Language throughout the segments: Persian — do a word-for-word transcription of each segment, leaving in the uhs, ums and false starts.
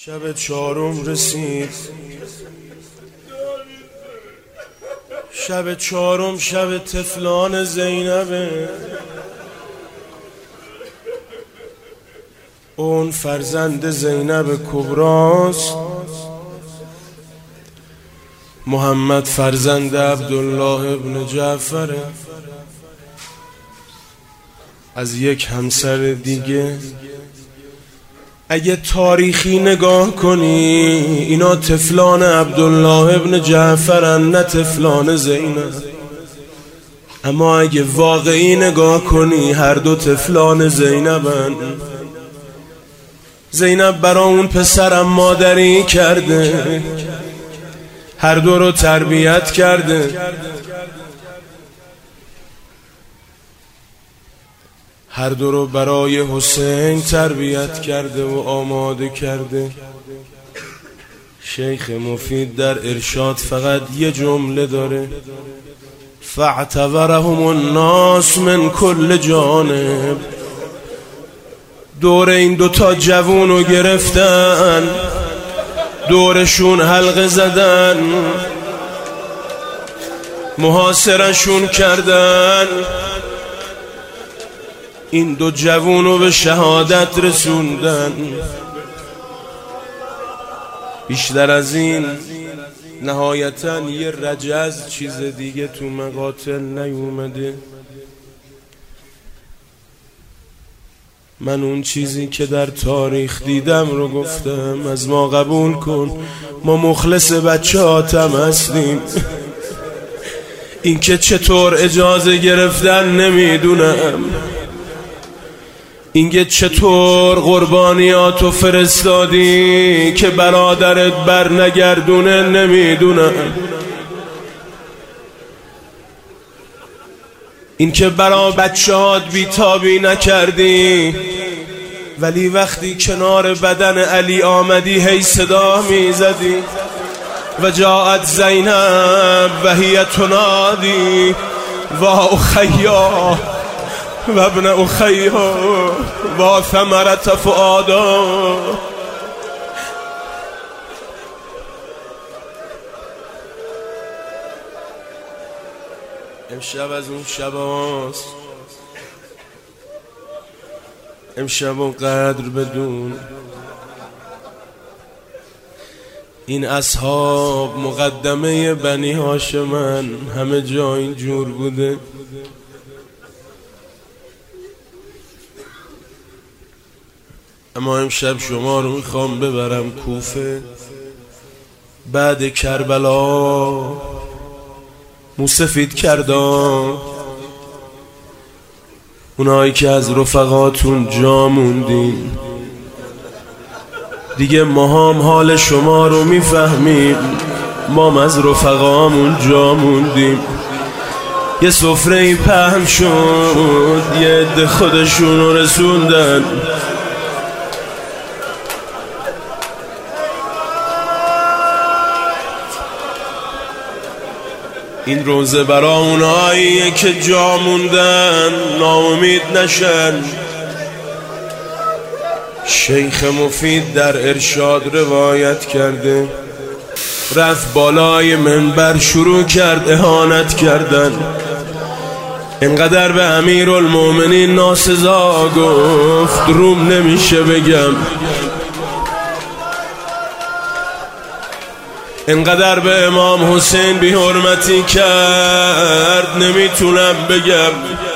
شب چهارم رسید، شب چهارم شب طفلان زینبه. اون فرزند زینب کبراست، محمد فرزند عبدالله ابن جعفره. از یک همسر دیگه اگه تاریخی نگاه کنی اینا طفلان عبدالله ابن جعفرن، نه طفلان زینب. اما اگه واقعی نگاه کنی هر دو طفلان زینبن. زینب برا اون پسرم مادری کرده، هر دو رو تربیت کرده، هر دو رو برای حسین تربیت کرده و آماده کرده. شیخ مفید در ارشاد فقط یه جمله داره: فاعتبرهم الناس من کل جانب. دور این دوتا جوون رو گرفتن، دورشون حلقه زدن، محاصرشون کردن، این دو جوونو به شهادت رسوندن. بیشتر از این نهایتاً یه رجز چیز دیگه تو مقاتل نیومده. من اون چیزی که در تاریخ دیدم رو گفتم. از ما قبول کن، ما مخلص بچه هاتم هستیم. این که چطور اجازه گرفتن نمیدونم، اینگه چطور قربانیاتو فرستادی که برادرت بر نگردونه نمیدونم. این که برا بچه‌هات بیتابی نکردی، ولی وقتی کنار بدن علی آمدی هی صدا میزدی و جاءت زینب و هی تنادی و اخیا و ابن اخیها و ثمرت فؤادا. امشب از اون شب هاست، امشب و قدر بدون. این اصحاب مقدمه بنی هاشمن، همه جا اینجور بوده. اما امشب شما رو میخوام ببرم کوفه. بعد کربلا موسفید کردم اونایی که از رفقاتون جا موندین. دیگه ما هم حال شما رو میفهمیم، ما از رفقامون جا موندیم. یه سفره پهن شد، یه عده خودشون رو رسوندن. این روزه برا اوناییه که جا موندن ناامید نشن. شیخ مفید در ارشاد روایت کرده، رفت بالای منبر شروع کرد اهانت کردن. اینقدر به امیرالمومنین ناسزا گفت روم نمیشه بگم. اینقدر به امام حسین بی حرمتی کرد نمیتونم بگم.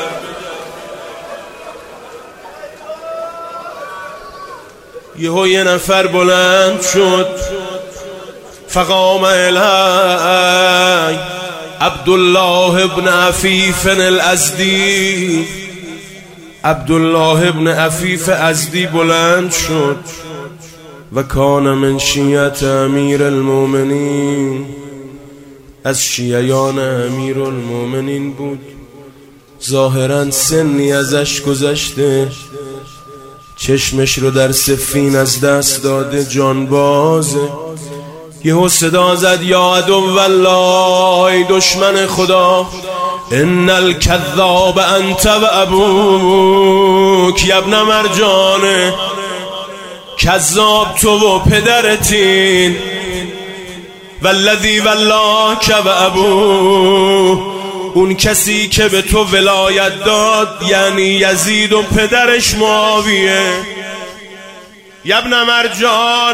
یهو یه نفر بلند شد، فقام الی عبدالله ابن عفیف الازدی. عبدالله ابن عفیف ازدی بلند شد و کان من شیعت امیر المومنین، از شیعیان امیر المومنین بود. ظاهرا سنی ازش گذشته، چشمش رو در سفین از دست داده، جانبازه. یهو صدا زد یا عدو الله، ای دشمن خدا، ان الکذاب انت و ابوک یا ابن مرجانه. کذاب تو و پدرتین والذی ولاک و ابو، اون کسی که به تو ولایت داد یعنی یزید و پدرش معاویه. یبن مرجان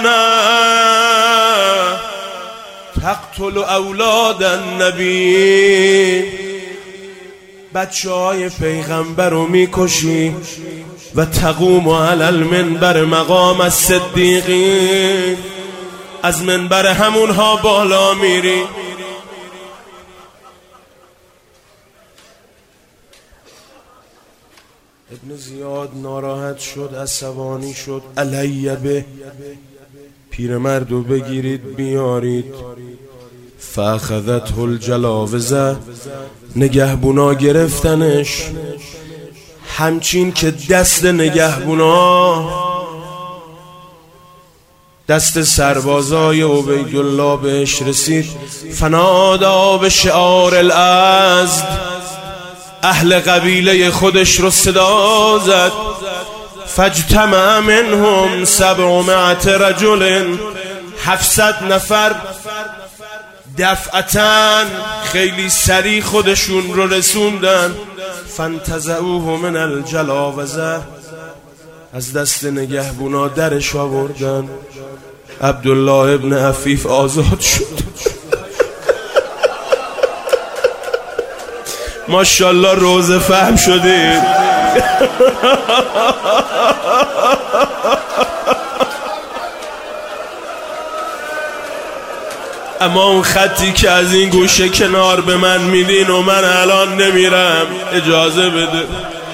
تقتل اولاد النبی، بچه های پیغمبر رو میکشی و تقوم علی المنبر مقام الصدیقین، از منبر همونها بالا میری. ابن زیاد ناراحت شد، عصبانی شد. علی به پیرمردو بگیرید بیارید. فاخذته الجلاوزه، نگهبونا گرفتنش. همچین که دست نگهبونا دست سربازای عبیدالله بهش رسید، فنادا به شعار الازد، اهل قبیله خودش رو صدا زد. فاجتمع منهم سبعمائة رجل، هفتصد نفر دفعتاً خیلی سریع خودشون رو رسوندن. فانتزعوه من الجلاوزه، از دست نگهبونا درش آوردن. عبدالله ابن عفیف آزاد شد. ماشاءالله روزه فهم شدید. اما اون خطی که از این گوشه کنار به من میدین و من الان نمیرم، اجازه بده.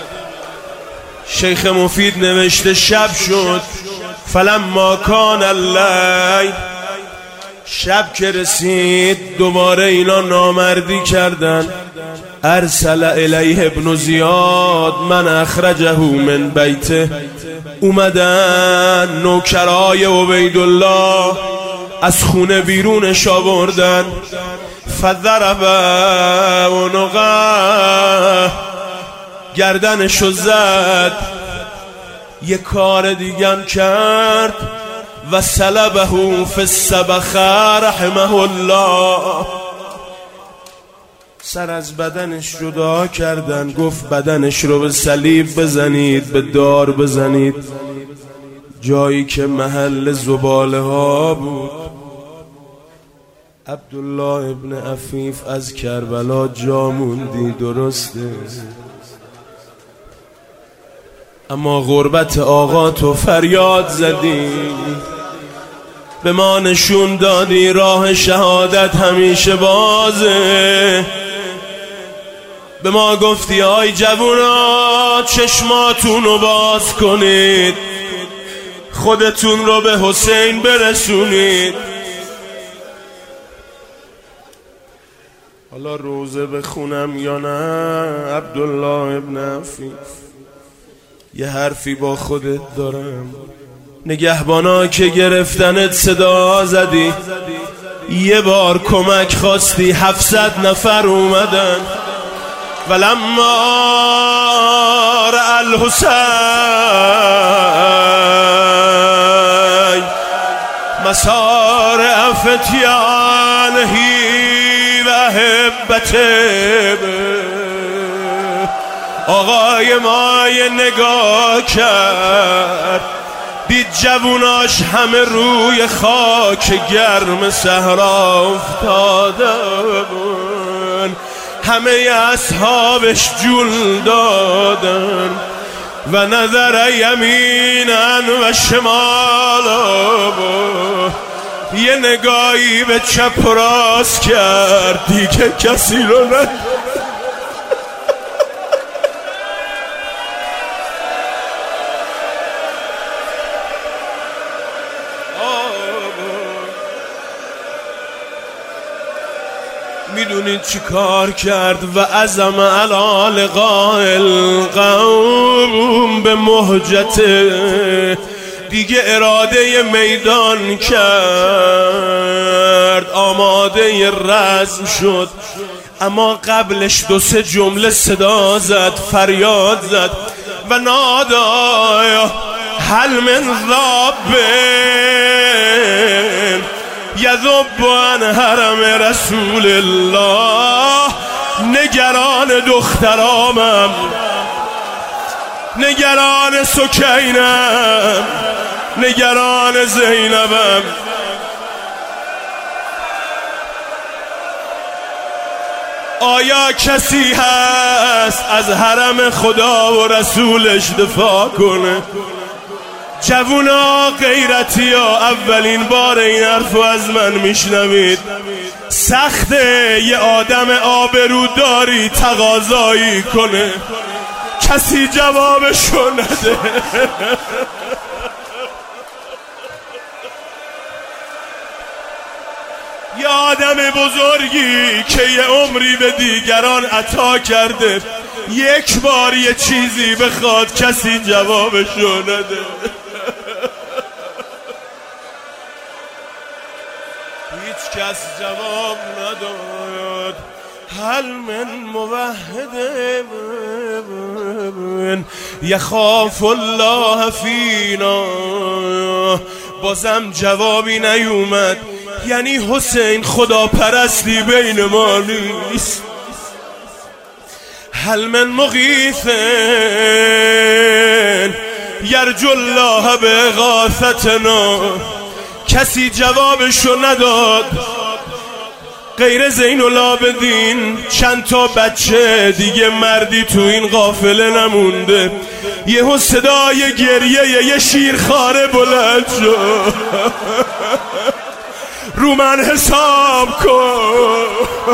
شیخ مفید نوشته شب شد، فلما کان اللیل، شب که رسید دوباره اینا نامردی کردن. ارسل الیه ابن زیاد من اخرجه من بیته، اومدن نوکرای عبیدالله از خونه بیرونش آوردن. فضرب عنقه، گردنشو زد. یه کار دیگم کرد، و سلبه فی السبخ رحمه الله، سر از بدنش جدا کردن. گفت بدنش رو به صلیب بزنید، به دار بزنید، جایی که محل زباله ها بود. عبدالله ابن عفیف از کربلا جا موندی، درسته، اما غربت آقا تو فریاد زدی، به ما نشون دادی راه شهادت همیشه بازه. به ما گفتی آی جوونا چشماتون رو باز کنید، خودتون رو به حسین برسونید. حالا روزه بخونم یا نه؟ عبدالله ابن عفیف، یه حرفی با خودت دارم. نگهبانا که گرفتنت صدا زدی، یه بار کمک خواستی، هفتصد نفر اومدن. ولما رأى الحسین مسارع فتیانه و احبته، آقای ما یه نگاه کرد، دید جووناش همه روی خاک گرم صحرا افتادن، همه اصحابش جول دادن. و نظر یمینا و شمالا، یه نگاهی به چپ و راست کرد، دیگه کسی رو نه. میدونید چی کار کرد؟ و عزم علی لقاء القوم به مهجته، دیگه اراده میدان کرد، آماده رزم شد. اما قبلش دو سه جمله صدا زد، فریاد زد. و نادا هل من ذاب یذب عن حرم رسول الله. نگران دخترامم، نگران سکینم، نگران زینبم. آیا کسی هست از حرم خدا و رسولش دفاع کنه؟ جوونا غیرتی ها اولین بار این حرفو از من میشنوید. سخته یه آدم آبروداری تقاضایی کنه، کسی جوابشو نده. یه آدم بزرگی که یه عمری به دیگران عطا کرده، یک بار یه چیزی بخواد کسی جوابشو نده. هیچ کس جواب نداد. هل من موحد یخاف الله فینا. بازم جوابی نیومد. یعنی حسین خدا پرستی بین ما نیست. هل من مغیث یرجو الله بغاثتنا. کسی جوابشو نداد غیر زین العابدین. چند تا بچه دیگه مردی تو این قافله نمونده. یهو صدای گریه یه شیرخواره بلند شد. رو من حساب کن.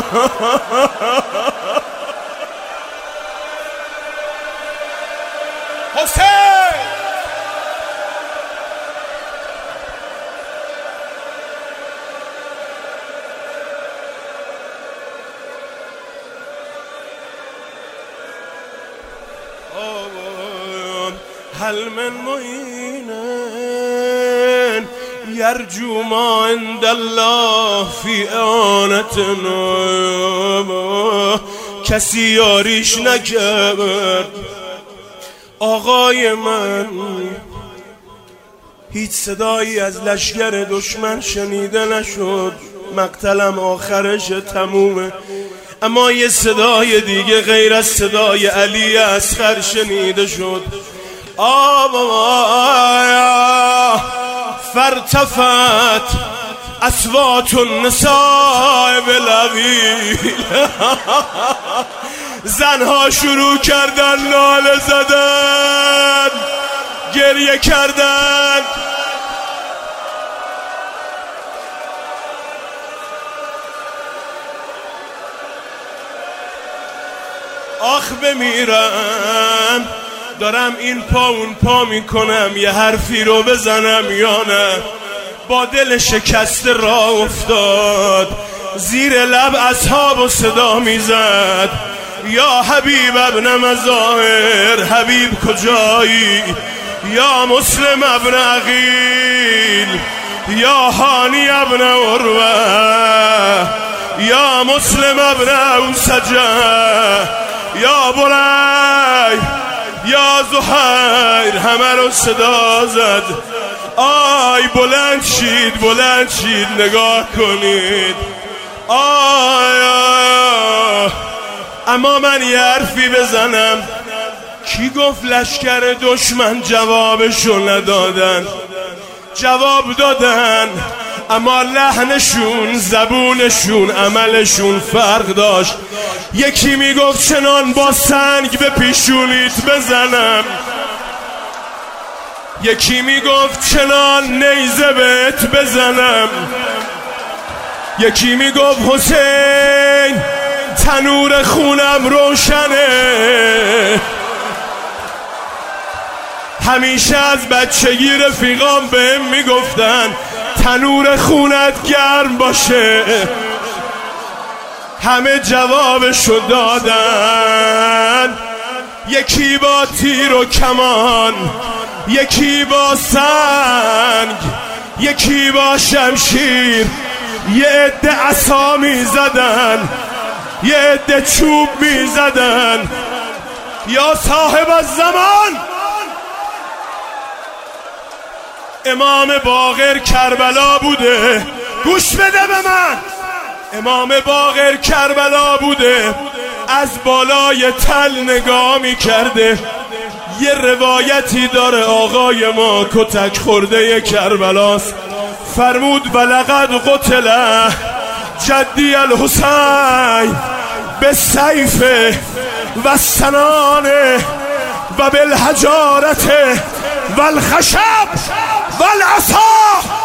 حسین هل من معین یرجو ما عند الله فی اعانتنا. کسی یاریش نکرد آقای من. هیچ صدایی از لشکر دشمن شنیده نشد. مقتلم آخرش تمومه، اما یه صدای دیگه غیر از صدای علی اصغر شنیده شد. آبا فرتفت اصوات النساء بالعویل. زنها شروع کردن ناله زدن، گریه کردن. آخ بمیرم، دارم این پا اون پا میکنم یه حرفی رو بزنم یا نه. با دل شکسته راه افتاد، زیر لب اصحاب و صدا میزد یا حبیب ابن مظاهر. حبیب کجایی؟ یا مسلم ابن عقیل، یا هانی ابن عروه، یا مسلم ابن اوسجه، یا بلی، یا زهیر. همه رو صدا زد. آی بلند شید، بلند شید، نگاه کنید. آی, آی اما من یه حرفی بزنم. کی گفت لشکر دشمن جوابشو ندادن؟ جواب دادن، اما لحنشون، زبونشون، عملشون فرق داشت. یکی میگفت چنان با سنگ به پیشونیت بزنم، یکی میگفت چنان نیزه بهت بزنم، یکی میگفت حسین تنور خونم روشنه. همیشه از بچگی رفیقام بهم میگفتن تنور خونت گرم باشه. همه جوابشو دادن، یکی با تیر و کمان، یکی با سنگ، یکی با شمشیر. یه عده عصا می زدن، یه عده چوب می زدن. یا صاحب الزمان، امام باقر کربلا بوده. گوش بده به من. امام باقر کربلا بوده، از بالای تل نگاه می کرده. یه روایتی داره آقای ما کتک خورده کربلاست، فرمود ولقد قتل جدی الحسین به سیف و سنان و بالحجارت و الخشب و العصا